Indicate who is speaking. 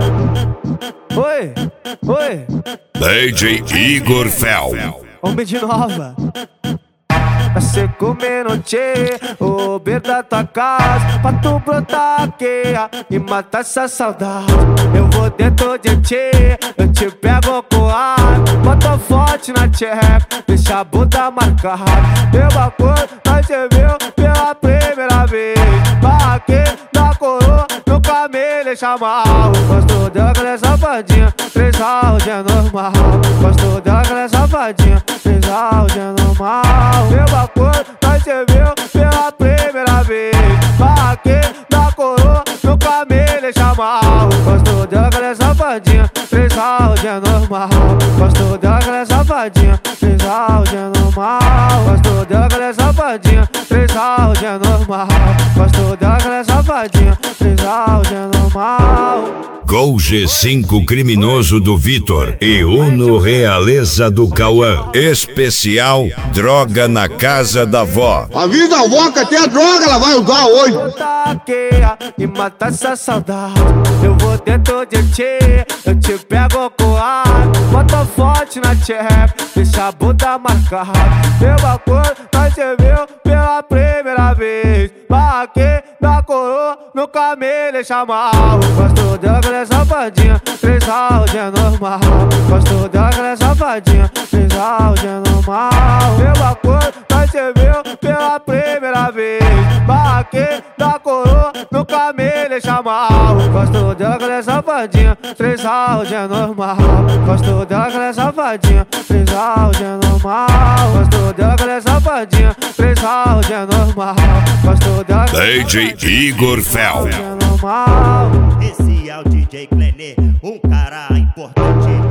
Speaker 1: Oi, oi.
Speaker 2: DJ Igor Fel.
Speaker 1: Homem de nova. Pra cê comer no tchê, o ber da tua casa, pra tu brotar aqui e matar essa saudade. Eu vou dentro de tchê, eu te pego com ar, bota forte na tcheca, deixa a bunda marcada. Meu bagulho, nós te viu pela primeira vez. Pra aqui, na coroa, nunca me deixa mal. Gosto dela que ela é safadinha, 3 rounds é normal. Gosto dela que ela é safadinha, 3 rounds é normal. Meu bagulho, nós te viu pela primeira vez. Pra aqui, na coroa, nunca me deixa mal. Gosto dela que ela é safadinha, 3 rounds é normal. Gosto dela que ela é safadinha, 3 rounds é normal. Gosto dela que ela é safadinha, 3 rounds é normal. Gosto dela que ela é safadinha, 3 rounds é normal.
Speaker 2: Gol G5 criminoso do Vitor e Uno Realeza do Cauã. Especial Droga na Casa da Vó.
Speaker 3: Avisa a avó que até a droga ela vai usar hoje.
Speaker 1: E matar essa saudade. Eu vou dentro de ti, eu te pego com ar, bota forte na tcheca, deixa a bunda marcada. Meu bagulho, nós te viu pela primeira vez. Pra aqui, na coroa, nunca me deixa mal. Gosto dela que ela é safadinha, 3 rounds é normal. Gosto dela que ela é safadinha, 3 rounds é normal. Meu bagulho, nós te viu pela primeira vez. Pra aqui, na coroa, nunca me deixa mal. Gosto dela que ela é safadinha, 3 rounds é normal. Gosto dela que ela é safadinha, 3 rounds é normal. Gosto dela que ela é safadinha, 3 rounds é normal. Gosto dela que ela é
Speaker 2: DJ Igor Fel.
Speaker 1: normal.
Speaker 4: Esse é o DJ Clenê, um cara importante.